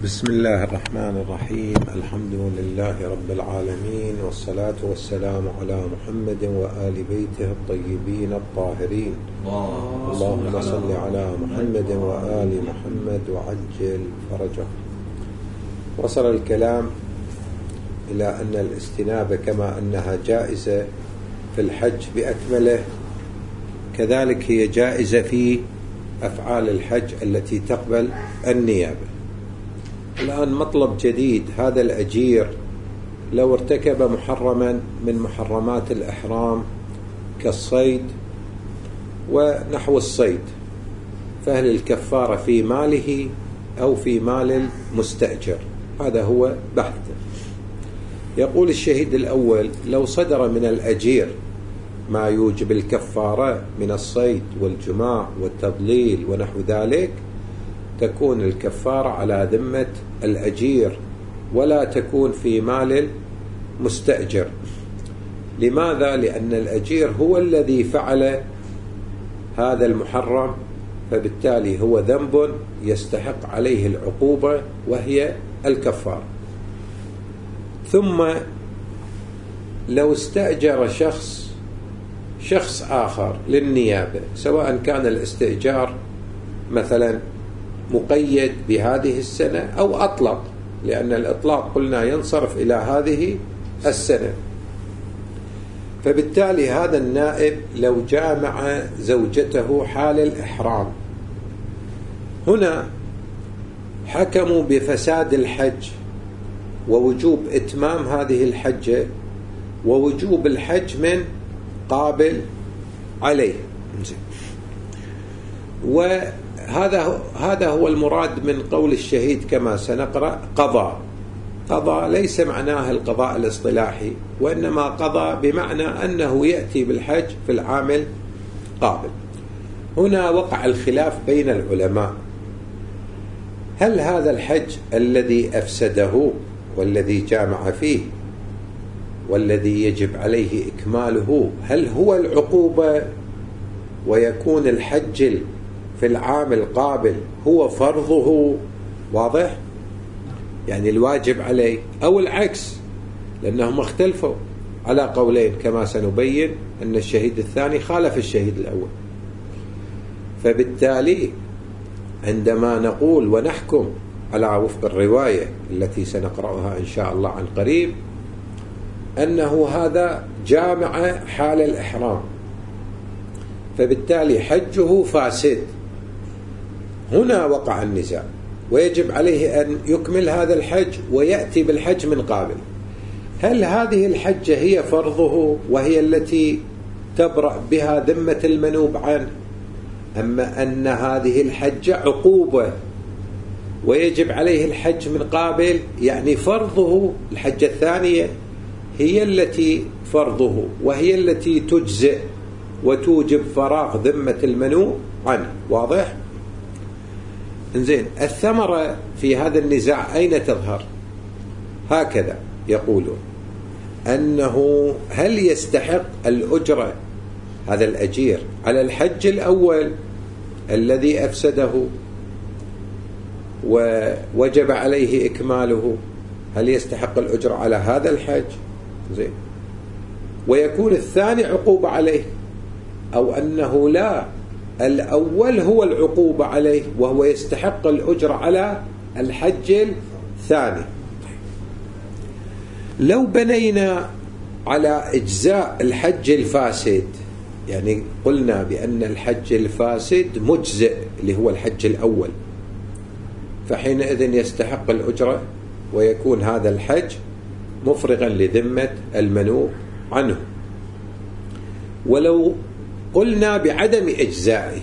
بسم الله الرحمن الرحيم. الحمد لله رب العالمين، والصلاة والسلام على محمد وآل بيته الطيبين الطاهرين. اللهم صل على محمد وآل محمد وعجل فرجه. وصل الكلام إلى أن الاستنابة كما أنها جائزة في الحج بأكمله، كذلك هي جائزة في أفعال الحج التي تقبل النيابة. الآن مطلب جديد، هذا الأجير لو ارتكب محرما من محرمات الإحرام كالصيد ونحو الصيد، فهل الكفارة في ماله أو في مال المستأجر؟ هذا هو بحث. يقول الشهيد الأول: لو صدر من الأجير ما يوجب الكفارة من الصيد والجماع والتضليل ونحو ذلك، تكون الكفارة على ذمة الأجير ولا تكون في مال المستأجر. لماذا؟ لأن الأجير هو الذي فعل هذا المحرم، فبالتالي هو ذنب يستحق عليه العقوبة وهي الكفارة. ثم لو استأجر شخص آخر للنيابة، سواء كان الاستئجار مثلا مقيد بهذه السنة أو أطلق، لأن الإطلاق قلنا ينصرف إلى هذه السنة، فبالتالي هذا النائب لو جامع زوجته حال الإحرام، هنا حكموا بفساد الحج ووجوب إتمام هذه الحجة ووجوب الحج من قابل عليه. وهذا هو المراد من قول الشهيد كما سنقرأ: قضاء ليس معناه القضاء الاصطلاحي، وإنما قضى بمعنى أنه يأتي بالحج في العام القابل. هنا وقع الخلاف بين العلماء: هل هذا الحج الذي أفسده والذي جامع فيه والذي يجب عليه إكماله، هل هو العقوبة ويكون الحج في العام القابل هو فرضه واضح، يعني الواجب عليه، أو العكس؟ لأنهم اختلفوا على قولين كما سنبين، أن الشهيد الثاني خالف الشهيد الأول. فبالتالي عندما نقول ونحكم على وفق الرواية التي سنقرأها إن شاء الله عن قريب أنه هذا جامع حال الإحرام، فبالتالي حجه فاسد، هنا وقع النزاع، ويجب عليه أن يكمل هذا الحج ويأتي بالحج من قابل. هل هذه الحجة هي فرضه وهي التي تبرأ بها ذمة المنوب عنه، أما أن هذه الحجة عقوبة ويجب عليه الحج من قابل، يعني فرضه الحجة الثانية هي التي فرضه وهي التي تجزئ وتوجب فراغ ذمة المنوب عنه. واضح؟ إنزين، الثمرة في هذا النزاع أين تظهر؟ هكذا يقولون: أنه هل يستحق الأجرة هذا الأجير على الحج الأول الذي أفسده ووجب عليه إكماله، هل يستحق الأجرة على هذا الحج؟ زين، ويكون الثاني عقوبة عليه، أو أنه لا، الأول هو العقوبة عليه وهو يستحق الأجر على الحج الثاني. لو بنينا على إجزاء الحج الفاسد، يعني قلنا بأن الحج الفاسد مجزئ اللي هو الحج الأول، فحينئذ يستحق الأجرة ويكون هذا الحج مفرغا لذمة المنوب عنه. ولو قلنا بعدم إجزائه،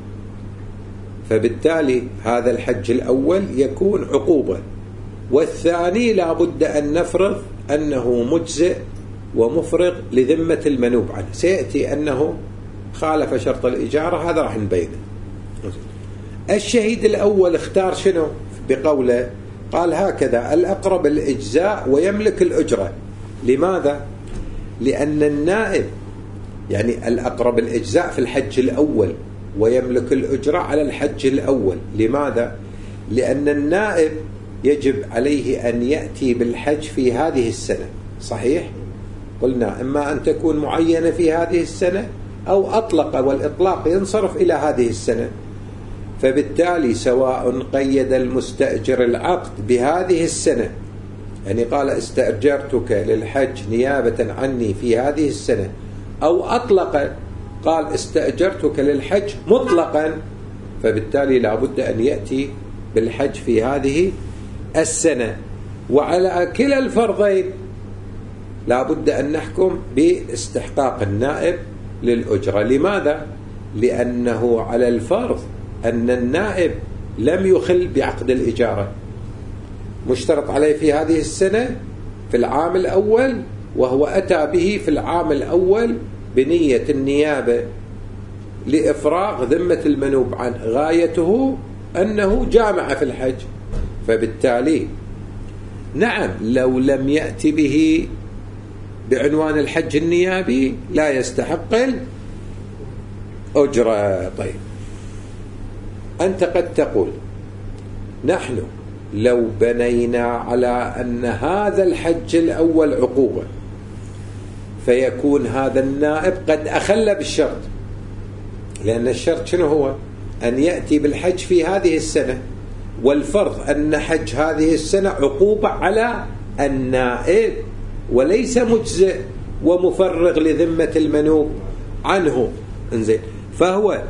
فبالتالي هذا الحج الأول يكون عقوبة، والثاني لا بد أن نفرض أنه مجزئ ومفرغ لذمة المنوب عنه. سيأتي أنه خالف شرط الإجارة، هذا راح نبينه. الشهيد الأول اختار شنو بقوله؟ قال هكذا: الأقرب الإجزاء ويملك الأجرة. لماذا؟ لأن النائب، يعني الأقرب الإجزاء في الحج الأول ويملك الأجرة على الحج الأول. لماذا؟ لأن النائب يجب عليه أن يأتي بالحج في هذه السنة، صحيح؟ قلنا إما أن تكون معينة في هذه السنة أو أطلق، والإطلاق ينصرف إلى هذه السنة. فبالتالي سواء قيد المستأجر العقد بهذه السنة، يعني قال استأجرتك للحج نيابة عني في هذه السنة، أو أطلق قال استأجرتك للحج مطلقا، فبالتالي لا بد أن يأتي بالحج في هذه السنة. وعلى كلا الفرضين لا بد أن نحكم باستحقاق النائب للأجرة. لماذا؟ لأنه على الفرض أن النائب لم يخل بعقد الإجارة، مشترط عليه في هذه السنة في العام الأول، وهو أتى به في العام الأول بنية النيابة لإفراغ ذمة المنوب عنه، غايته أنه جامع في الحج. فبالتالي نعم لو لم يأتي به بعنوان الحج النيابي لا يستحق الأجرة. طيب أنت قد تقول نحن لو بنينا على أن هذا الحج الأول عقوبة، فيكون هذا النائب قد أخل بالشرط، لأن الشرط شنو هو؟ أن يأتي بالحج في هذه السنة، والفرض أن حج هذه السنة عقوبة على النائب وليس مجزئ ومفرغ لذمة المنوب عنه. انزين، فهو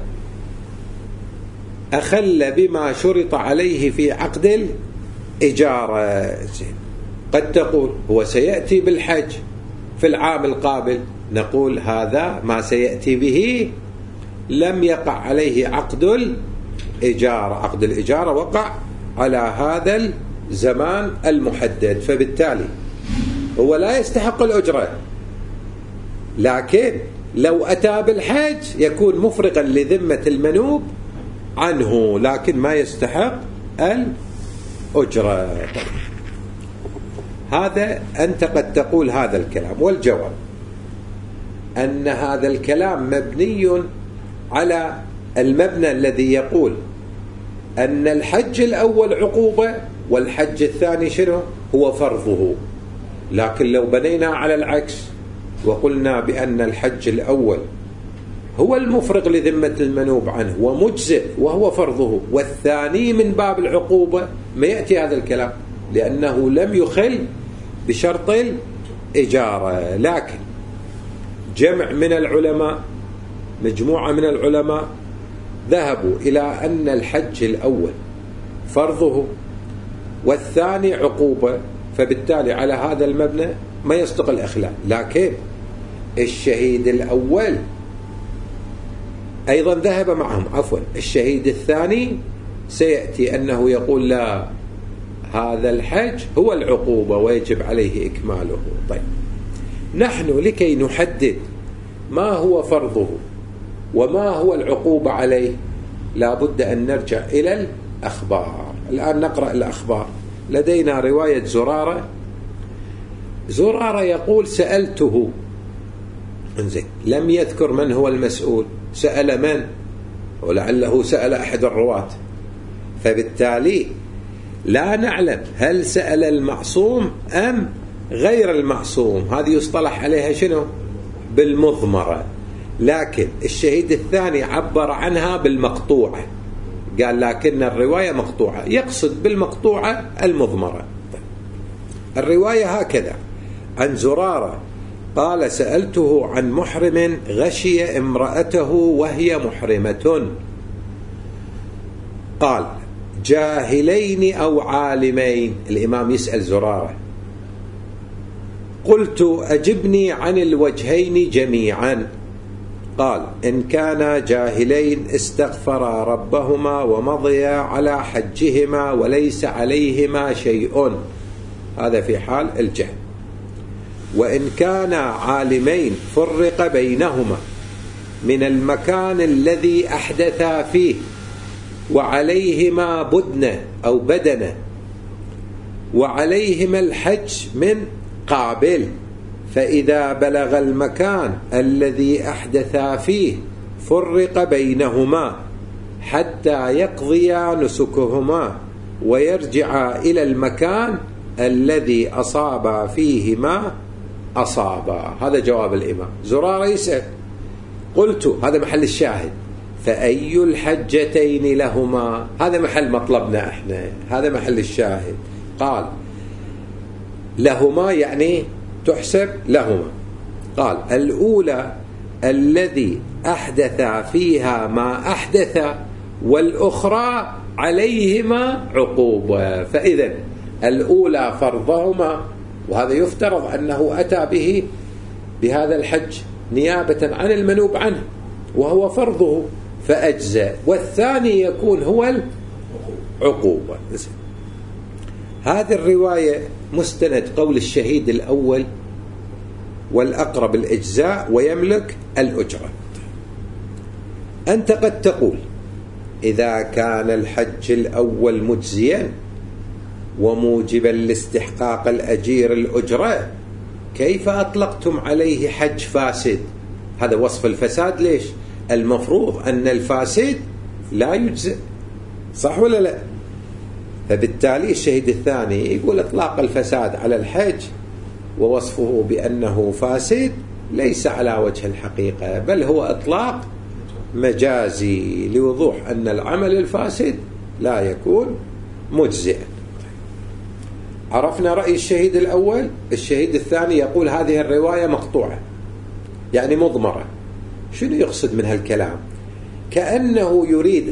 أخل بما شرط عليه في عقد الإجارة. زين، قد تقول هو سيأتي بالحج في العام القابل، نقول هذا ما سيأتي به لم يقع عليه عقد الإجارة، عقد الإجارة وقع على هذا الزمان المحدد، فبالتالي هو لا يستحق الأجرة، لكن لو أتى بالحج يكون مفرغا لذمة المنوب عنه، لكن ما يستحق الأجرة. هذا أنت قد تقول هذا الكلام، والجواب أن هذا الكلام مبني على المبنى الذي يقول أن الحج الأول عقوبة والحج الثاني شنو؟ هو فرضه. لكن لو بنينا على العكس وقلنا بأن الحج الأول هو المفرغ لذمة المنوب عنه ومجزئ وهو فرضه، والثاني من باب العقوبة، ما يأتي هذا الكلام لأنه لم يخل بشرط الإجارة. لكن جمع من العلماء، مجموعة من العلماء ذهبوا إلى أن الحج الأول فرضه والثاني عقوبة، فبالتالي على هذا المبنى ما يصدق الإخلال. لكن الشهيد الأول أيضا ذهب معهم، الشهيد الثاني سيأتي أنه يقول لا، هذا الحج هو العقوبة ويجب عليه إكماله. طيب نحن لكي نحدد ما هو فرضه وما هو العقوبة عليه لا بد أن نرجع إلى الأخبار. الآن نقرأ الأخبار. لدينا رواية زرارة يقول سألته، انزين، لم يذكر من هو المسؤول، سأل من؟ ولعله سأل أحد الرواة، فبالتالي لا نعلم هل سأل المعصوم أم غير المعصوم. هذه يصطلح عليها شنو؟ بالمضمرة. لكن الشهيد الثاني عبر عنها بالمقطوعة، قال لكن الرواية مقطوعة، يقصد بالمقطوعة المضمرة. الرواية هكذا عن زرارة قال سألته عن محرم غشي امرأته وهي محرمة، قال جاهلين أو عالمين. الإمام يسأل زرارة، قلت أجبني عن الوجهين جميعا. قال إن كانا جاهلين استغفرا ربهما ومضيا على حجهما وليس عليهما شيء، هذا في حال الجهل. وإن كانا عالمين فرق بينهما من المكان الذي أحدثا فيه وعليهما بدنة أو بدنة وعليهما الحج من قابل، فإذا بلغ المكان الذي أحدثا فيه فرق بينهما حتى يقضيا نسكهما ويرجع إلى المكان الذي أصاب فيه ما أصاب. هذا جواب الإمام. زرارة يسأل، قلت هذا محل الشاهد، فأي الحجتين لهما؟ هذا محل مطلبنا احنا، هذا محل الشاهد. قال لهما يعني تحسب لهما. قال الأولى الذي أحدث فيها ما أحدث، والأخرى عليهما عقوبة. فإذا الأولى فرضهما، وهذا يفترض أنه أتى به بهذا الحج نيابة عن المنوب عنه وهو فرضه فأجزاء، والثاني يكون هو العقوبة. هذه الرواية مستند قول الشهيد الأول، والأقرب الإجزاء ويملك الأجرة. أنت قد تقول إذا كان الحج الأول مجزيا وموجبا لاستحقاق الأجير الأجرة، كيف أطلقتم عليه حج فاسد؟ هذا وصف الفساد. ليش؟ المفروض أن الفاسد لا يجزئ، صح ولا لا؟ فبالتالي الشهيد الثاني يقول إطلاق الفساد على الحج ووصفه بأنه فاسد ليس على وجه الحقيقة، بل هو إطلاق مجازي لوضوح أن العمل الفاسد لا يكون مجزئا. عرفنا رأي الشهيد الأول. الشهيد الثاني يقول هذه الرواية مقطوعة، يعني مضمرة. شنو يقصد من هالكلام؟ كأنه يريد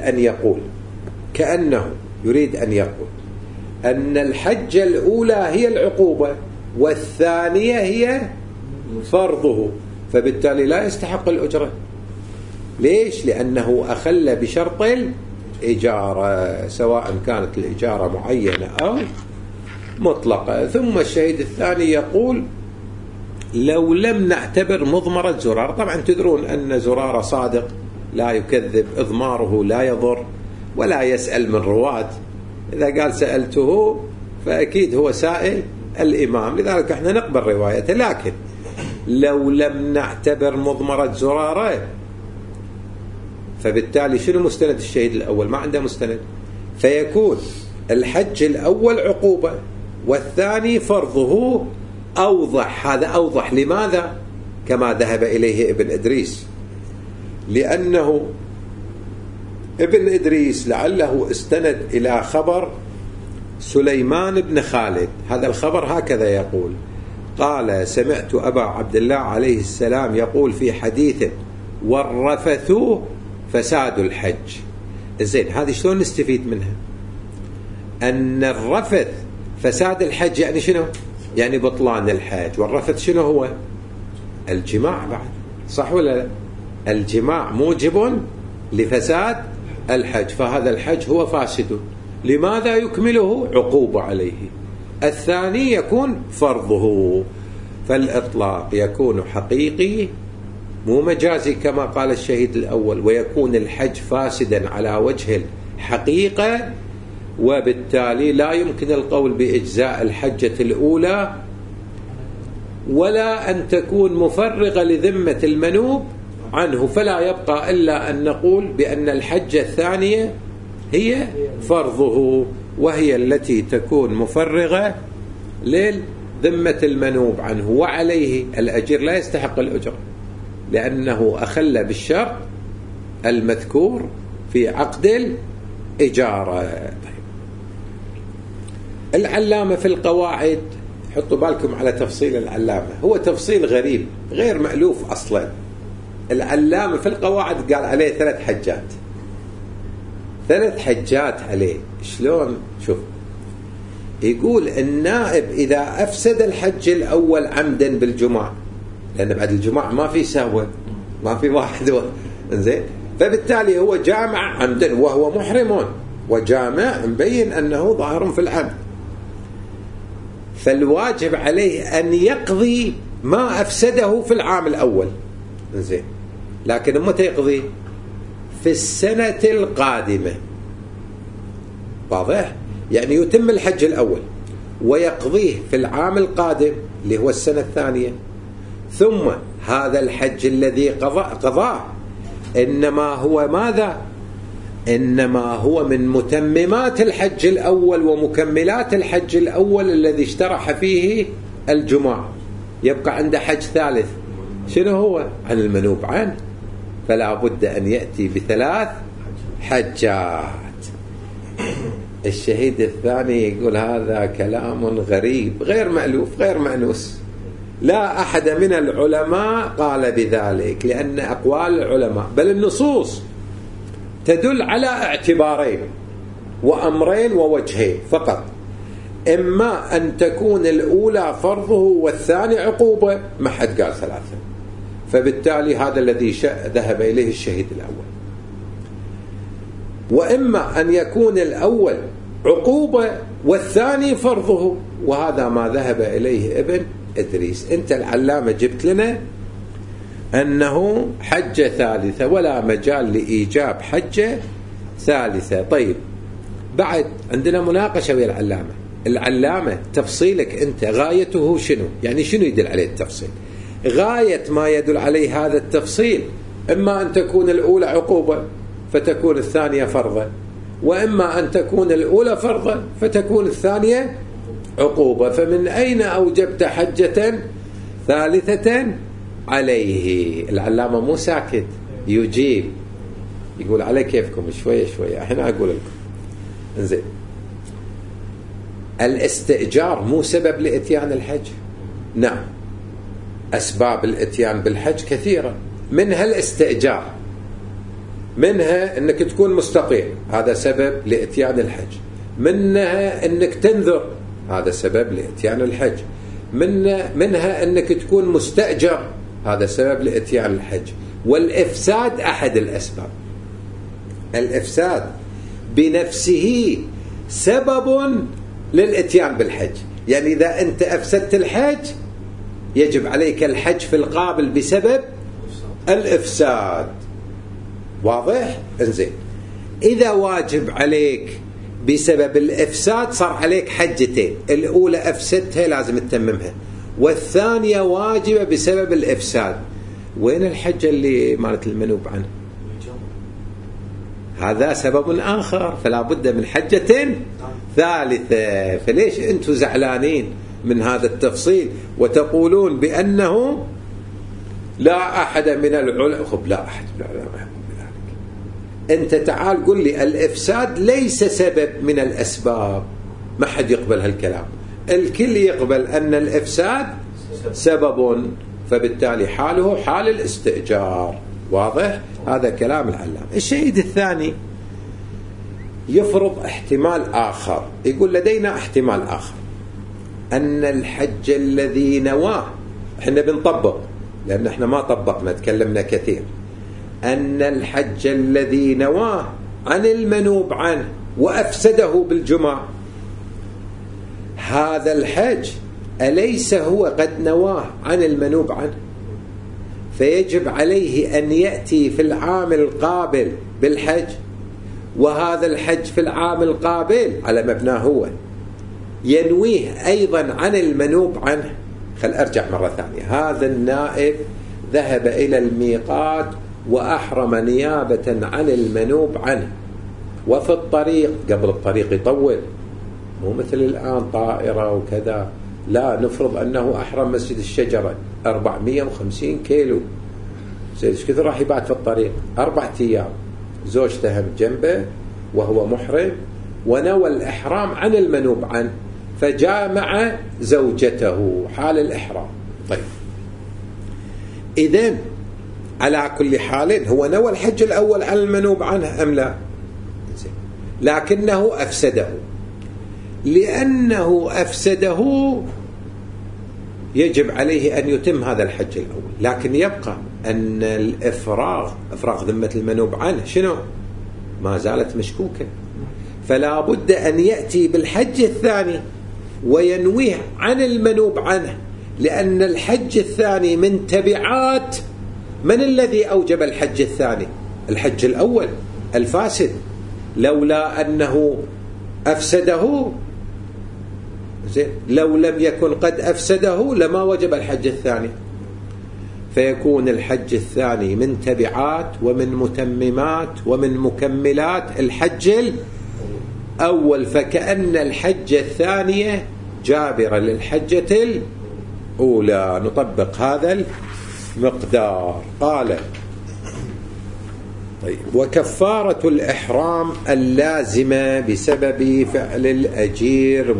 أن يقول أن الحجة الأولى هي العقوبة والثانية هي فرضه، فبالتالي لا يستحق الأجرة. ليش؟ لأنه أخل بشرط الإجارة، سواء كانت الإجارة معينة أو مطلقة. ثم الشهيد الثاني يقول لو لم نعتبر مضمرة زرارة، طبعا تدرون أن زرارة صادق لا يكذب، إضماره لا يضر ولا يسأل من رواة. إذا قال سألته فأكيد هو سائل الإمام، لذلك احنا نقبل روايته. لكن لو لم نعتبر مضمرة زرارة، فبالتالي شنو مستند الشهيد الأول؟ ما عنده مستند، فيكون الحج الأول عقوبة والثاني فرضه أوضح. هذا أوضح. لماذا؟ كما ذهب إليه ابن إدريس، لأنه ابن إدريس لعله استند إلى خبر سليمان بن خالد. هذا الخبر هكذا يقول: قال سمعت أبا عبد الله عليه السلام يقول في حديث: والرفث فساد الحج. زين، هذه شلون نستفيد منها؟ أن الرفث فساد الحج يعني شنو؟ يعني بطلان الحج. والرفث شنو هو؟ الجماع بعد، صح ولا لا؟ الجماع موجب لفساد الحج، فهذا الحج هو فاسد. لماذا يكمله؟ عقوبة عليه. الثاني يكون فرضه، فالإطلاق يكون حقيقي مو مجازي كما قال الشهيد الأول، ويكون الحج فاسدا على وجه الحقيقة، وبالتالي لا يمكن القول بإجزاء الحجة الأولى ولا أن تكون مفرغة لذمة المنوب عنه، فلا يبقى إلا أن نقول بأن الحجة الثانية هي فرضه، وهي التي تكون مفرغة لذمة المنوب عنه، وعليه الأجير لا يستحق الأجر لأنه أخل بالشرط المذكور في عقد الإجارة. العلامة في القواعد، حطوا بالكم على تفصيل العلامة، هو تفصيل غريب غير مألوف أصلا. العلامة في القواعد قال عليه 3 حجات، 3 حجات عليه. شلون؟ شوف، يقول النائب إذا أفسد الحج الأول عمدا بالجماع، لأن بعد الجماع ما في سهوة، ما في واحد إنزين، فبالتالي هو جامع عمدا وهو محرم وجامع مبين أنه ظاهر في العمد، فالواجب عليه أن يقضي ما أفسده في العام الأول. إنزين، لكن متى يقضي؟ في السنة القادمة. واضح؟ يعني يتم الحج الأول ويقضيه في العام القادم اللي هو السنة الثانية، ثم هذا الحج الذي قضاه إنما هو ماذا؟ إنما هو من متممات الحج الأول ومكملات الحج الأول الذي اشترح فيه الجمعة. يبقى عنده حج ثالث، شنو هو؟ عن المنوب عنه، فلا بد أن يأتي بثلاث حجات. الشهيد الثاني يقول هذا كلام غريب غير مألوف غير مأنوس، لا أحد من العلماء قال بذلك، لأن أقوال العلماء بل النصوص تدل على اعتبارين وأمرين ووجهين فقط، إما أن تكون الأولى فرضه والثاني عقوبة، ما حد قال ثلاثة، فبالتالي هذا الذي ذهب إليه الشهيد الأول. وإما أن يكون الأول عقوبة والثاني فرضه، وهذا ما ذهب إليه ابن إدريس. أنت العلامة جبت لنا أنه حجة ثالثة ولا مجال لإيجاب حجة ثالثة. طيب بعد عندنا مناقشة ويا العلامة تفصيلك أنت غايته شنو؟ يعني شنو يدل عليه التفصيل؟ غاية ما يدل عليه هذا التفصيل إما أن تكون الأولى عقوبة فتكون الثانية فرضا، وإما أن تكون الأولى فرضا فتكون الثانية عقوبة. فمن أين أوجبت حجة ثالثة عليه؟ العلامة مو ساكت، يجيب، يقول على كيفكم شوية شوية، الحين أقول لكم. انزين، الاستئجار مو سبب لإتيان الحج؟ نعم، أسباب الإتيان بالحج كثيرة، منها الاستئجار، منها أنك تكون مستطيع، هذا سبب لإتيان الحج، منها أنك تنذر، هذا سبب لإتيان الحج، منها أنك تكون مستأجر، هذا سبب لإتيان الحج. والإفساد أحد الأسباب، الإفساد بنفسه سبب للإتيان بالحج. يعني إذا أنت أفسدت الحج يجب عليك الحج في القابل بسبب الإفساد. واضح؟ انزين، إذا واجب عليك بسبب الإفساد صار عليك حجتين، الأولى أفسدتها لازم تتممها، والثانية واجبة بسبب الإفساد. وين الحجة اللي مالت المنوب عنه؟ هذا سبب آخر، فلا بد من حجة ثالثة. فليش أنتم زعلانين من هذا التفصيل وتقولون بأنه لا أحد من العلماء؟ خب لا أحد من العلماء بذلك. أنت تعال قل لي الإفساد ليس سبب من الأسباب، ما حد يقبل هالكلام، الكل يقبل أن الإفساد سبب، فبالتالي حاله حال الاستئجار. واضح؟ هذا كلام العلامة. الشهيد الثاني يفرض احتمال آخر، يقول لدينا احتمال آخر أن الحج الذي نواه، احنا بنطبق لأن احنا ما طبقنا تكلمنا كثير، أن الحج الذي نواه عن المنوب عنه وأفسده بالجمع، هذا الحج أليس هو قد نواه عن المنوب عنه؟ فيجب عليه أن يأتي في العام القابل بالحج، وهذا الحج في العام القابل على مبناه هو ينويه أيضا عن المنوب عنه. خل أرجع مرة ثانية، هذا النائب ذهب إلى الميقات وأحرم نيابة عن المنوب عنه، وفي الطريق قبل الطريق يطول، مو مثل الآن طائرة وكذا، لا، نفرض أنه أحرم مسجد الشجرة 450 كيلو، زين ايش كثر راح يبات في الطريق؟ 4 أيام، زوجته جنبه وهو محرم، ونوى الإحرام عن المنوب عنه، فجامع زوجته حال الإحرام. طيب إذن على كل حال هو نوى الحج الأول عن المنوب عنه أم لا؟ لكنه أفسده، لأنه أفسده يجب عليه أن يتم هذا الحج الأول، لكن يبقى أن إفراغ ذمة المنوب عنه شنو؟ ما زالت مشكوكة، فلا بد أن يأتي بالحج الثاني وينويه عن المنوب عنه، لأن الحج الثاني من تبعات من الذي أوجب الحج الثاني؟ الحج الأول الفاسد، لولا أنه أفسده، لو لم يكن قد أفسده لما وجب الحج الثاني. فيكون الحج الثاني من تبعات ومن متممات ومن مكملات الحج الأول، فكأن الحجة الثانية جابرة للحجة الأولى. نطبق هذا المقدار. قال: طيب، وكفارة الإحرام اللازمة بسبب فعل الأجير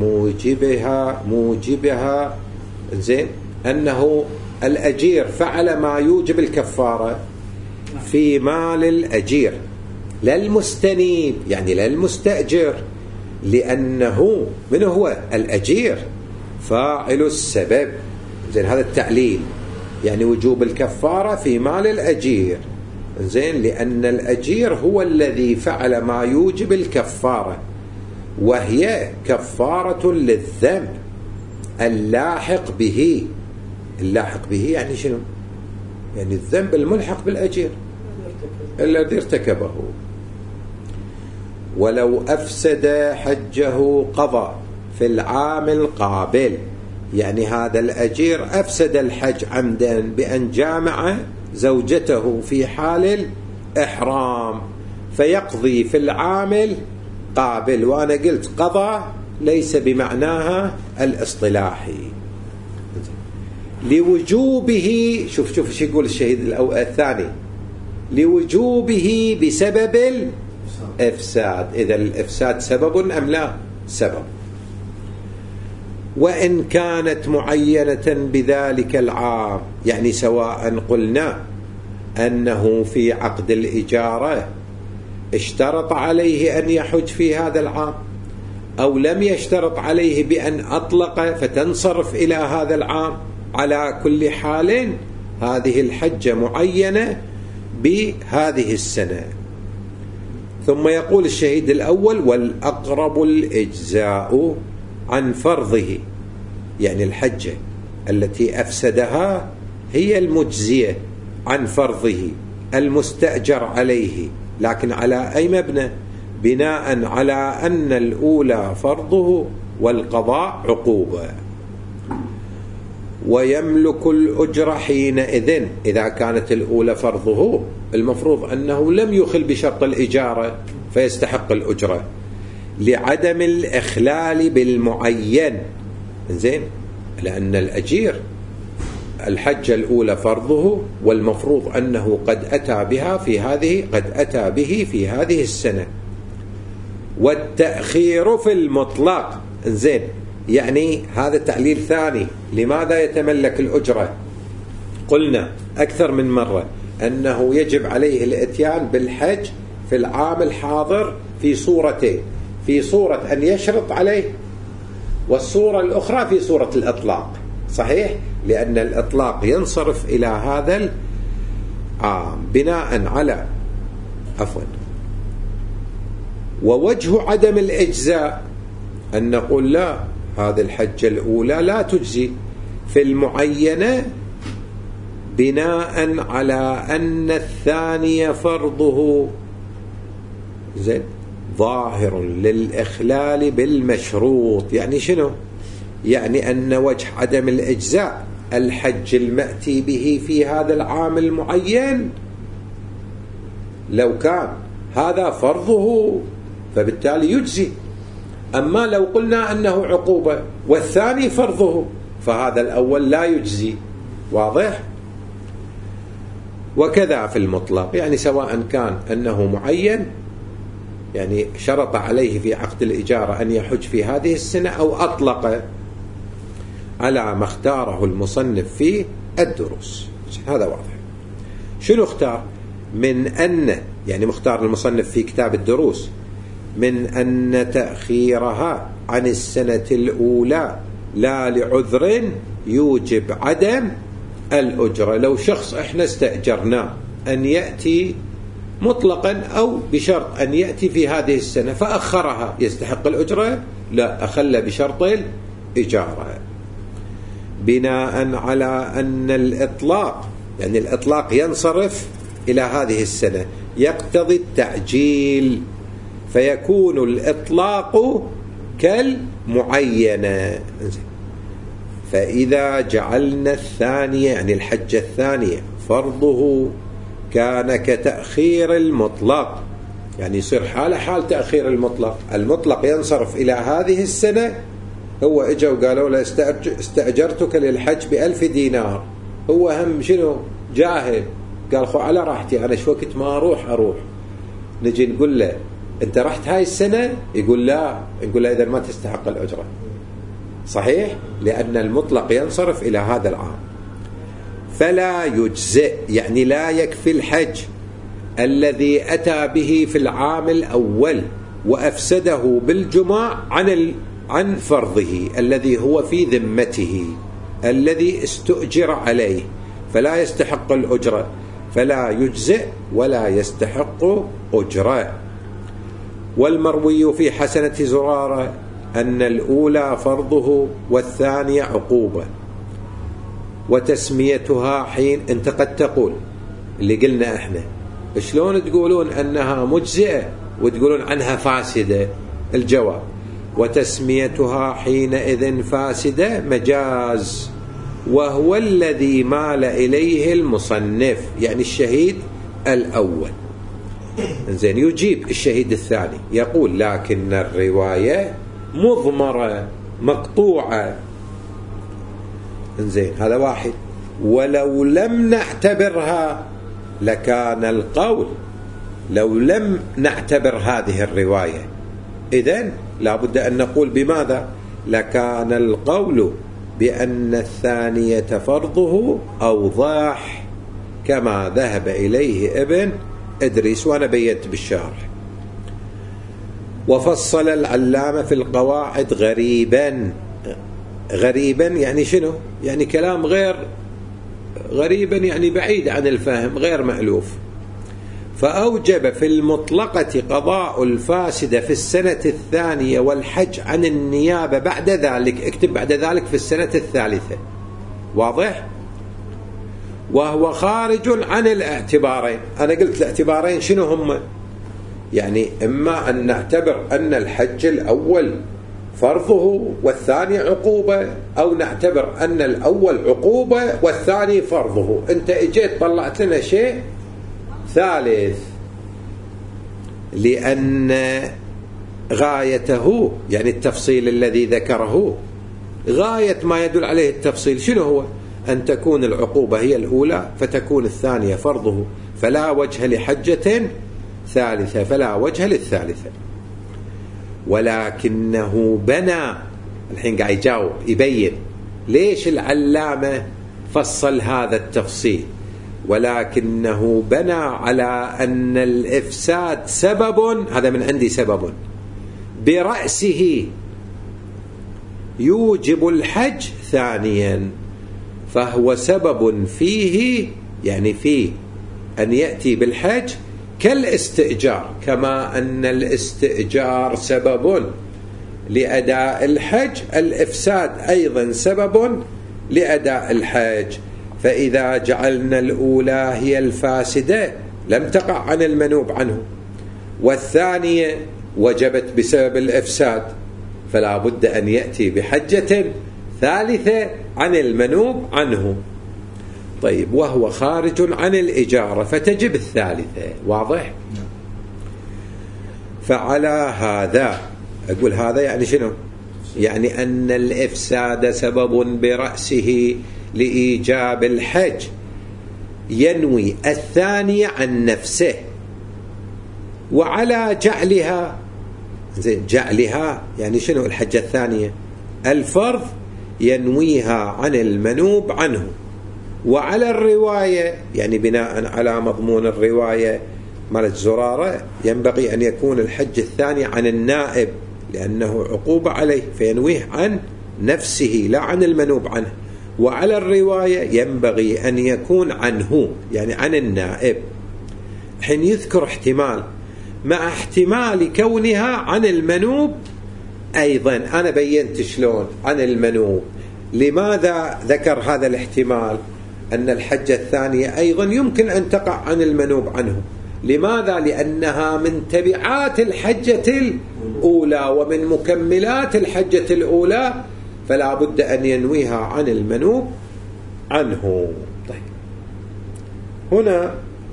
موجبها زين، أنه الأجير فعل ما يوجب الكفارة في مال الأجير، لا المستنيب يعني لا المستأجر، لأنه من هو الأجير فاعل السبب. زين، هذا التعليل يعني وجوب الكفارة في مال الأجير. زين، لأن الأجير هو الذي فعل ما يوجب الكفارة، وهي كفارة للذنب اللاحق به. اللاحق به يعني شنو؟ يعني الذنب الملحق بالأجير الذي ارتكبه. ولو أفسد حجه قضى في العام القابل، يعني هذا الأجير أفسد الحج عمدا بأن جامع زوجته في حال الإحرام، فيقضي في العام القابل. وأنا قلت قضى ليس بمعناها الاصطلاحي، لوجوبه. شوف ايش يقول الشهيد الثاني: لوجوبه بسبب الإفساد. إذا الإفساد سبب أم لا؟ سبب. وإن كانت معينة بذلك العام، يعني سواء قلنا أنه في عقد الإجارة اشترط عليه أن يحج في هذا العام، أو لم يشترط عليه بأن أطلق فتنصرف إلى هذا العام، على كل حال هذه الحجة معينة بهذه السنة. ثم يقول الشهيد الأول: والأقرب الإجزاء عن فرضه، يعني الحجة التي أفسدها هي المجزية عن فرضه المستأجر عليه، لكن على أي مبنى؟ بناء على أن الأولى فرضه والقضاء عقوبة. ويملك الأجرة حينئذ إذا كانت الأولى فرضه، المفروض أنه لم يخل بشرط الإجارة فيستحق الأجرة لعدم الإخلال بالمعين. زين، لأن الأجير الحجة الأولى فرضه، والمفروض أنه قد أتى به في هذه السنة. والتأخير في المطلق. زين، يعني هذا تعليل ثاني. لماذا يتملك الأجرة؟ قلنا أكثر من مرة أنه يجب عليه الإتيان بالحج في العام الحاضر في صورتين: في صورة أن يشرط عليه، والصورة الأخرى في صورة الإطلاق. صحيح؟ لأن الإطلاق ينصرف إلى هذا العام بناء على ووجه عدم الإجزاء أن نقول لا، هذه الحجة الأولى لا تجزي في المعينة بناء على أن الثانية فرضه زين ظاهر للإخلال بالمشروط. يعني شنو؟ يعني أن وجه عدم الإجزاء الحج المأتي به في هذا العام المعين، لو كان هذا فرضه فبالتالي يجزي. أما لو قلنا أنه عقوبة والثاني فرضه فهذا الأول لا يجزي. واضح؟ وكذا في المطلق، يعني سواء كان أنه معين، يعني شرط عليه في عقد الإجارة أن يحج في هذه السنة، أو أطلق على ما اختاره المصنف في الدروس. هذا واضح. شنو اختار؟ من أن، يعني مختار المصنف في كتاب الدروس، من أن تأخيرها عن السنة الأولى لا لعذر يوجب عدم الأجرة. لو شخص احنا استأجرناه أن يأتي مطلقا أو بشرط أن يأتي في هذه السنة فأخرها، يستحق الأجرة؟ لا، أخل بشرط الإجارة بناء على أن الإطلاق، يعني الإطلاق ينصرف إلى هذه السنة، يقتضي التعجيل، فيكون الإطلاق كالمعينة. فإذا جعلنا الثانية يعني الحجة الثانية فرضه كان كتأخير المطلق، يعني يصير حال تأخير المطلق ينصرف إلى هذه السنة. هو اجوا وقالوا له استأجرتك للحج ب1000 دينار، هو هم شنو جاهل، قال خو على راحتي أنا شو وقت ما أروح. نجي نقول له أنت رحت هاي السنة؟ يقول لا. نقول له إذا ما تستحق الأجرة. صحيح، لأن المطلق ينصرف إلى هذا العام. فلا يجزئ يعني لا يكفي الحج الذي أتى به في العام الأول وأفسده بالجماع عن فرضه الذي هو في ذمته الذي استؤجر عليه، فلا يستحق الأجرة، فلا يجزئ ولا يستحق أجرة. والمروي في حسنة زرارة أن الأولى فرضه والثانية عقوبة، وتسميتها حين. أنت قد تقول اللي قلنا احنا شلون تقولون أنها مجزئة وتقولون عنها فاسدة؟ الجواب وتسميتها حينئذ فاسدة مجاز، وهو الذي مال إليه المصنف يعني الشهيد الأول. زين، يجيب الشهيد الثاني يقول لكن الرواية مضمرة مقطوعة. زين، هذا واحد. ولو لم نعتبرها لكان القول، لو لم نعتبر هذه الرواية إذن لابد أن نقول بماذا؟ لكان القول بأن الثانية فرضه أوضح كما ذهب إليه ابن إدريس، وأنا بينت بالشرح. وفصل العلامة في القواعد غريبا يعني شنو؟ يعني كلام غير غريبا يعني بعيد عن الفهم، غير مألوف. فأوجب في المطلقة قضاء الفاسد في السنة الثانية والحج عن النيابة بعد ذلك. اكتب بعد ذلك في السنة الثالثة، واضح؟ وهو خارج عن الاعتبارين. أنا قلت الاعتبارين شنو هم؟ يعني إما أن نعتبر أن الحج الأول فرضه والثاني عقوبة، أو نعتبر أن الأول عقوبة والثاني فرضه. أنت اجيت طلعت لنا شيء ثالث، لأن غايته يعني التفصيل الذي ذكره غاية ما يدل عليه التفصيل شنو هو؟ أن تكون العقوبة هي الأولى فتكون الثانية فرضه، فلا وجه لحجة ثالثة، فلا وجه للثالثة. ولكنه بنى، الحين قاعد يجاوب يبين ليش العلامة فصل هذا التفصيل. ولكنه بنى على أن الإفساد سبب، هذا من عندي سبب برأسه يوجب الحج ثانيا، فهو سبب فيه يعني فيه أن يأتي بالحج كالاستئجار، كما أن الاستئجار سبب لأداء الحج، الإفساد أيضا سبب لأداء الحج. فإذا جعلنا الأولى هي الفاسدة لم تقع عن المنوب عنه، والثانية وجبت بسبب الإفساد، فلا بد أن يأتي بحجة ثالثة عن المنوب عنه. طيب، وهو خارج عن الإجارة فتجب الثالثة، واضح؟ فعلى هذا أقول هذا يعني شنو؟ يعني أن الإفساد سبب برأسه لإيجاب الحج، ينوي الثانية عن نفسه. وعلى جعلها، جعلها يعني شنو؟ الحجة الثانية الفرض ينويها عن المنوب عنه. وعلى الرواية يعني بناء على مضمون الرواية مالت زرارة ينبغي أن يكون الحج الثاني عن النائب لأنه عقوبة عليه، فينويه عن نفسه لا عن المنوب عنه. وعلى الرواية ينبغي أن يكون عنه يعني عن النائب. حين يذكر احتمال مع احتمال كونها عن المنوب أيضا، أنا بينت شلون عن المنوب. لماذا ذكر هذا الاحتمال أن الحجة الثانية أيضا يمكن أن تقع عن المنوب عنه؟ لماذا؟ لأنها من تبعات الحجة الأولى ومن مكملات الحجة الأولى، فلا بد أن ينويها عن المنوب عنه. طيب هنا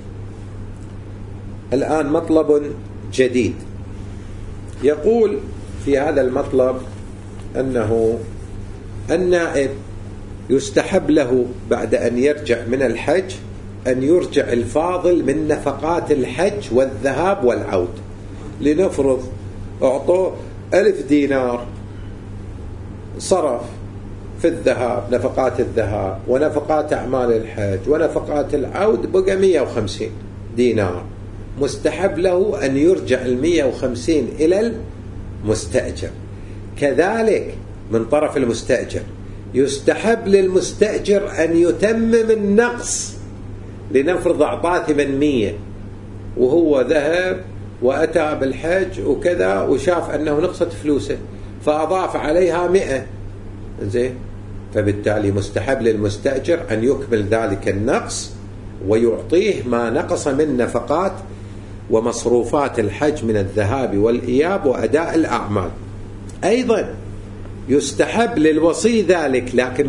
الآن مطلب جديد، يقول في هذا المطلب أنه النائب يستحب له بعد أن يرجع من الحج أن يرجع الفاضل من نفقات الحج والذهاب والعود. لنفرض أعطوه 1000 دينار صرف في الذهاب، نفقات الذهاب ونفقات أعمال الحج ونفقات العود، بقى 150 دينار. مستحب له أن يرجع 150 إلى المستأجر. كذلك من طرف المستأجر يستحب للمستأجر أن يتمم النقص. لنفرض أعطاه 800 وهو ذهب وأتى بالحج وكذا وشاف أنه نقصت فلوسه فأضاف عليها 100، زين، فبالتالي مستحب للمستأجر أن يكمل ذلك النقص ويعطيه ما نقص من نفقات ومصروفات الحج من الذهاب والإياب وأداء الأعمال. أيضا يستحب للوصي ذلك، لكن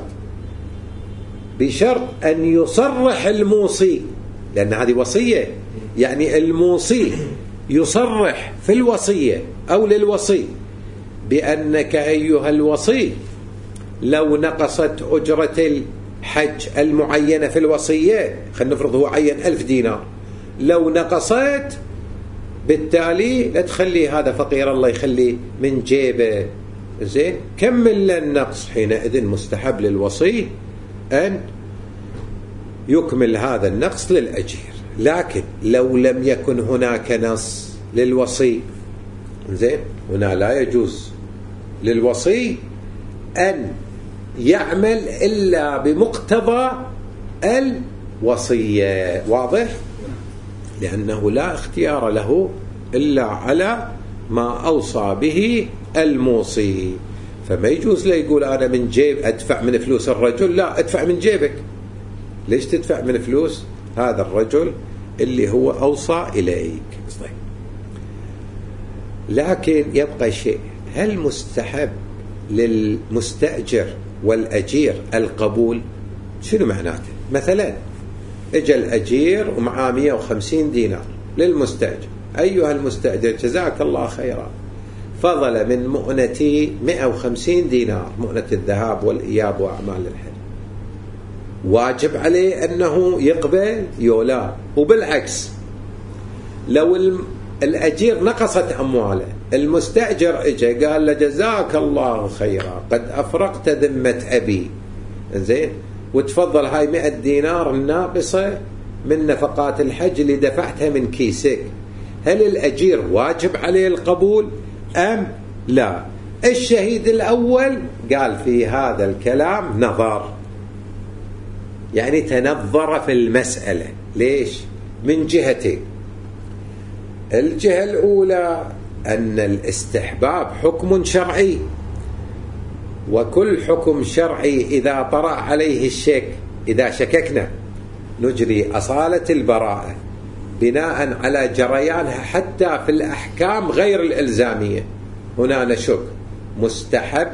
بشرط أن يصرح الموصي، لأن هذه وصية، يعني الموصي يصرح في الوصية أو للوصي بأنك أيها الوصي لو نقصت أجرة الحج المعينة في الوصية، خلينا نفرض هو عين 1000 دينار، لو نقصت بالتالي لا تخلي هذا فقير الله يخلي من جيبه، زين، كمل للنقص. حينئذ مستحب للوصي أن يكمل هذا النقص للأجير. لكن لو لم يكن هناك نص للوصي، زين، هنا لا يجوز للوصي أن يعمل إلا بمقتضى الوصية. واضح؟ لأنه لا اختيار له إلا على ما أوصى به الموصي. فما يجوز له يقول أنا من جيب أدفع من فلوس الرجل، لا، أدفع من جيبك. ليش تدفع من فلوس هذا الرجل اللي هو أوصى إليك؟ طيب. لكن يبقى شيء، هل مستحب للمستأجر والأجير القبول؟ شنو معناته؟ مثلا اجى الأجير ومعاه 150 دينار للمستأجر، أيها المستأجر جزاك الله خيرا، فضل من مؤنتي 150 دينار، مؤنة الذهاب والإياب وأعمال الحج، واجب عليه أنه يقبل يولا؟ وبالعكس لو الأجير نقصت أمواله، المستأجر اجى قال له جزاك الله خيرا قد أفرقت ذمة أبي، زين، وتفضل هاي 100 دينار الناقصة من نفقات الحج اللي دفعتها من كيسك، هل الأجير واجب عليه القبول أم لا؟ الشهيد الأول قال في هذا الكلام نظر، يعني تنظر في المسألة. ليش؟ من جهتين. الجهة الأولى أن الاستحباب حكم شرعي، وكل حكم شرعي إذا طرأ عليه الشك، إذا شككنا نجري أصالة البراءة بناء على جريانها حتى في الأحكام غير الإلزامية. هنا نشك مستحب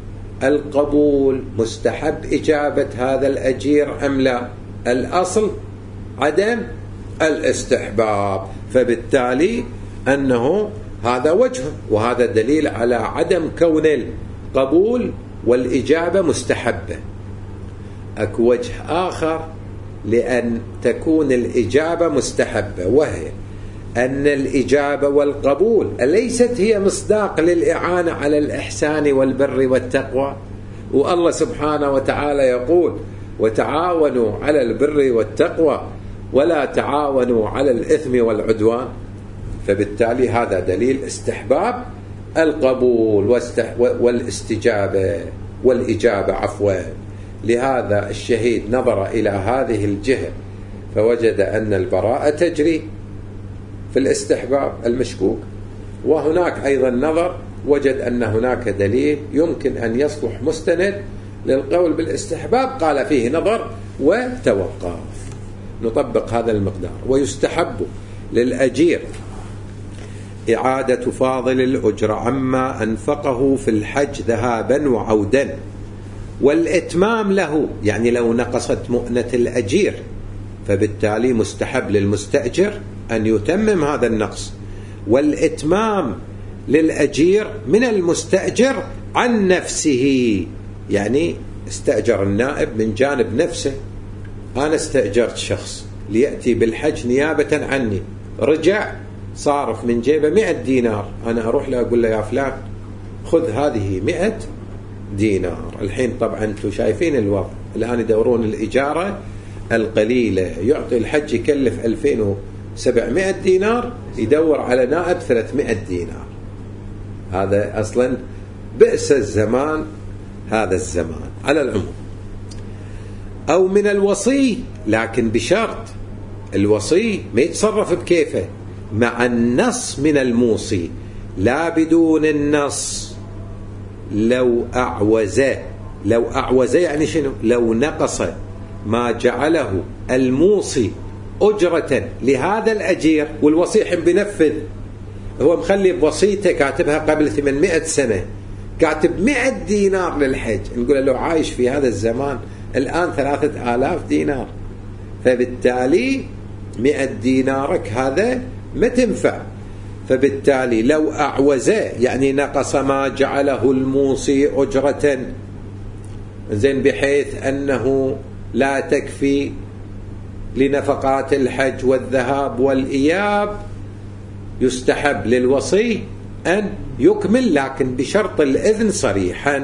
القبول، مستحب إجابة هذا الأجير أم لا؟ الأصل عدم الاستحباب، فبالتالي أنه هذا وجه، وهذا دليل على عدم كون القبول والإجابة مستحبة. أكو وجه آخر لأن تكون الإجابة مستحبة، وهي أن الإجابة والقبول ليست هي مصداق للإعانة على الإحسان والبر والتقوى، والله سبحانه وتعالى يقول وتعاونوا على البر والتقوى ولا تعاونوا على الإثم والعدوان. فبالتالي هذا دليل استحباب القبول والاستجابة والإجابة عفوا. لهذا الشهيد نظر إلى هذه الجهة فوجد أن البراءة تجري في الاستحباب المشكوك، وهناك أيضا نظر وجد أن هناك دليل يمكن أن يصلح مستند للقول بالاستحباب، قال فيه نظر وتوقف. نطبق هذا المقدار. ويستحب للأجير إعادة فاضل الأجرة عما أنفقه في الحج ذهابا وعودا، والإتمام له، يعني لو نقصت مؤنة الأجير فبالتالي مستحب للمستأجر أن يتمم هذا النقص، والإتمام للأجير من المستأجر عن نفسه، يعني استأجر النائب من جانب نفسه. أنا استأجرت شخص ليأتي بالحج نيابة عني، رجع صارف من جيبه 100 دينار، أنا أروح له أقول له يا فلان خذ هذه 100 دينار. الحين طبعا أنتم شايفين الوضع الآن، يدورون الإجارة القليلة، يعطي الحج يكلف 2700 دينار، يدور على نائب 300 دينار. هذا أصلا بئس الزمان هذا الزمان. على العموم، أو من الوصي، لكن بشرط الوصي ما يتصرف بكيفه، مع النص من الموصي لا بدون النص. لو أعوز يعني شنو؟ لو نقص ما جعله الموصي أجرة لهذا الأجير، والوصي حين بينفذ، هو مخلي بوصيته كاتبها قبل 800 سنة، كاتب 100 دينار للحج، نقول له عايش في هذا الزمان الآن 3000 دينار، فبالتالي 100 دينارك هذا ما تنفع. فبالتالي لو أعوز يعني نقص ما جعله الموصي أجرة، زين، بحيث أنه لا تكفي لنفقات الحج والذهاب والإياب، يستحب للوصي أن يكمل، لكن بشرط الإذن صريحا.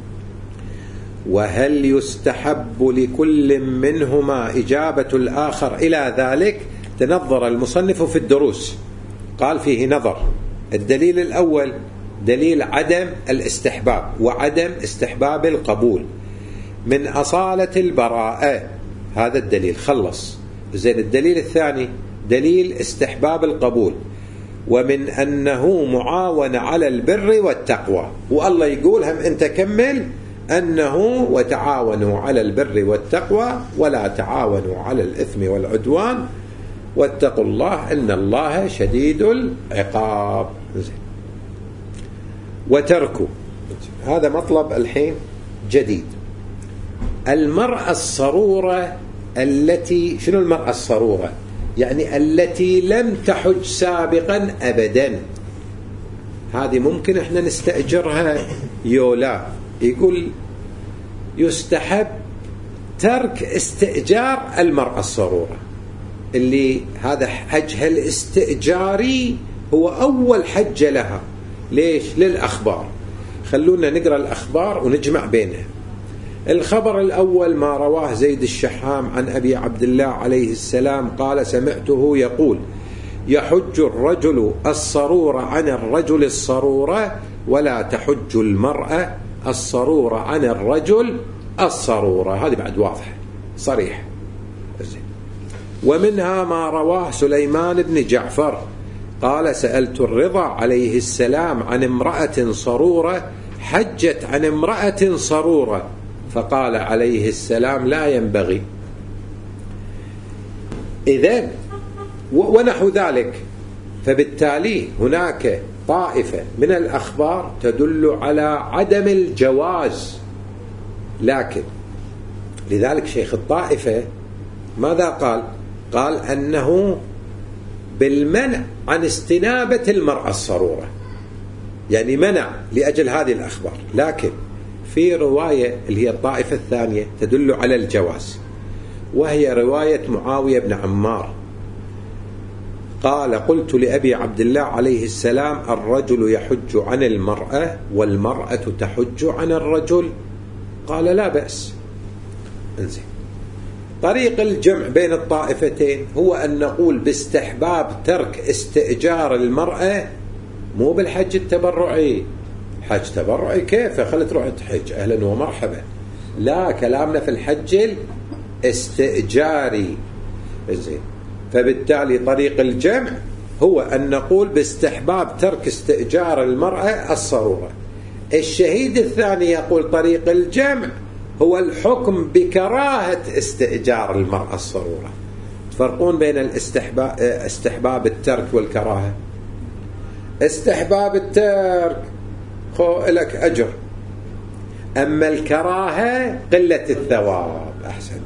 وهل يستحب لكل منهما إجابة الآخر إلى ذلك؟ تنظر المصنف في الدروس، قال فيه نظر. الدليل الأول دليل عدم الاستحباب وعدم استحباب القبول من أصالة البراءة، هذا الدليل خلص. زين، الدليل الثاني دليل استحباب القبول، ومن أنه معاون على البر والتقوى، والله يقول هم أنت كمل أنه وتعاونوا على البر والتقوى ولا تعاونوا على الإثم والعدوان واتقوا الله إن الله شديد العقاب. وتركوا، هذا مطلب الحين جديد. المرأة الصرورة التي، شنو المرأة الصرورة؟ يعني التي لم تحج سابقا أبدا، هذه ممكن احنا نستأجرها يولا. يقول يستحب ترك استئجار المرأة الصرورة، اللي هذا حجها الاستئجاري هو أول حج لها. ليش؟ للأخبار. خلونا نقرأ الأخبار ونجمع بينها. الخبر الأول ما رواه زيد الشحام عن أبي عبد الله عليه السلام قال: سمعته يقول: يحج الرجل الصرور عن الرجل الصرورة، ولا تحج المرأة الصرورة عن الرجل الصرورة. هذه بعد واضحة صريح. ومنها ما رواه سليمان بن جعفر قال: سألت الرضا عليه السلام عن امرأة صرورة حجت عن امرأة صرورة، فقال عليه السلام: لا ينبغي. إذن ونحو ذلك. فبالتالي هناك طائفة من الأخبار تدل على عدم الجواز، لكن لذلك شيخ الطائفة ماذا قال؟ قال أنه بالمنع عن استنابة المرأة الصرورة، يعني منع لأجل هذه الأخبار. لكن في رواية اللي هي الطائفة الثانية تدل على الجواز، وهي رواية معاوية بن عمار قال: قلت لأبي عبد الله عليه السلام: الرجل يحج عن المرأة والمرأة تحج عن الرجل؟ قال: لا بأس. انزين، طريق الجمع بين الطائفتين هو أن نقول باستحباب ترك استئجار المرأة، مو بالحج التبرعي. حج تبرعي كيف؟ خلي تروح تحج، أهلا ومرحبا. لا، كلامنا في الحج الاستئجاري. زين، فبالتالي طريق الجمع هو أن نقول باستحباب ترك استئجار المرأة الصرورة. الشهيد الثاني يقول طريق الجمع هو الحكم بكراهة استئجار المرأة الصرورة. تفرقون بين استحباب الترك والكراهة. استحباب الترك لك أجر، أما الكراهة قلة الثواب. أحسنت.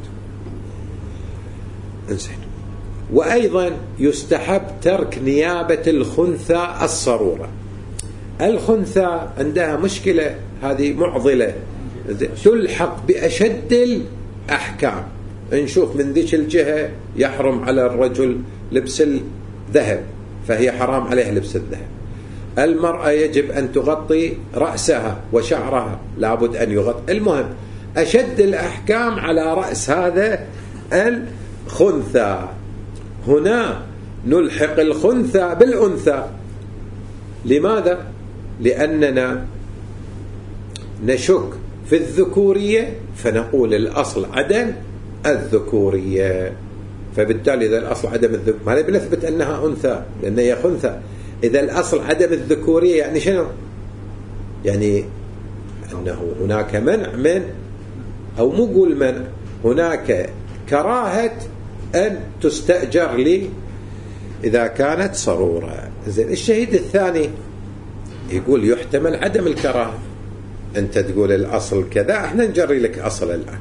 انزين. وأيضا يستحب ترك نيابة الخنثى الصرورة. الخنثى عندها مشكلة، هذه معضلة تلحق بأشد الأحكام. نشوف من ذيك الجهة يحرم على الرجل لبس الذهب، فهي حرام عليها لبس الذهب. المرأة يجب أن تغطي رأسها وشعرها، لابد أن يغطي. المهم أشد الأحكام على رأس هذا الخنثى. هنا نلحق الخنثى بالأنثى. لماذا؟ لأننا نشك في الذكورية، فنقول الأصل عدم الذكورية، فبالتالي إذا الأصل عدم الذكورية ما بنثبت أنها أنثى لأن هي خنثى. إذا الأصل عدم الذكورية يعني شنو؟ يعني أنه هناك منع من، أو مو قول منع، هناك كراهة أن تستأجر لي إذا كانت صرورة. زين. الشهيد الثاني يقول يحتمل عدم الكراهة. أنت تقول الأصل كذا، احنا نجري لك أصل الآن.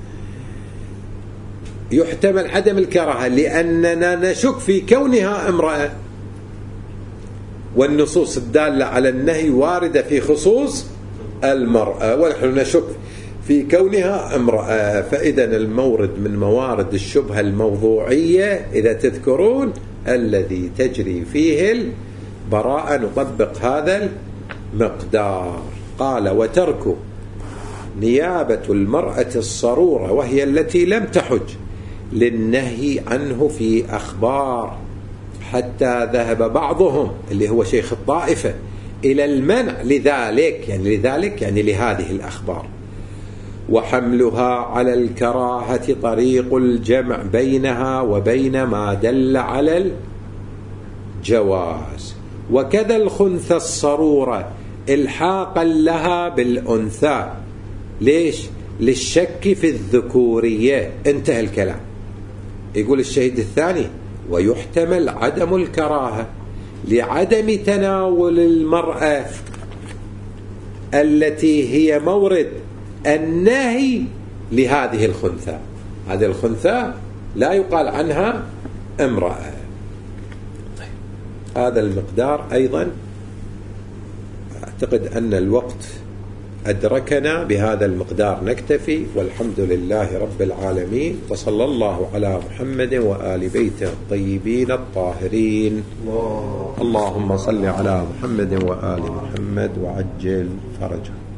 يحتمل عدم الكراهة لأننا نشك في كونها امرأة، والنصوص الدالة على النهي واردة في خصوص المرأة، ونحن نشك في كونها امرأة. فإذا المورد من موارد الشبهة الموضوعية إذا تذكرون الذي تجري فيه البراءة نطبق هذا المقدار. قال وترك نيابة المرأة الصرورة وهي التي لم تحج للنهي عنه في أخبار، حتى ذهب بعضهم اللي هو شيخ الطائفة إلى المنع لذلك، يعني لهذه الأخبار، وحملها على الكراهة طريق الجمع بينها وبين ما دل على الجواز. وكذا الخنثى الصرورة إلحاقا لها بالأنثى. ليش؟ للشك في الذكورية. انتهى الكلام. يقول الشهيد الثاني ويحتمل عدم الكراهة لعدم تناول المرأة التي هي مورد النهي لهذه الخنثى. هذه الخنثى لا يقال عنها امرأة. هذا المقدار أيضا أعتقد أن الوقت أدركنا. بهذا المقدار نكتفي، والحمد لله رب العالمين، وصلى الله على محمد وآل بيته الطيبين الطاهرين. اللهم صل على محمد وآل محمد وعجل فرجه.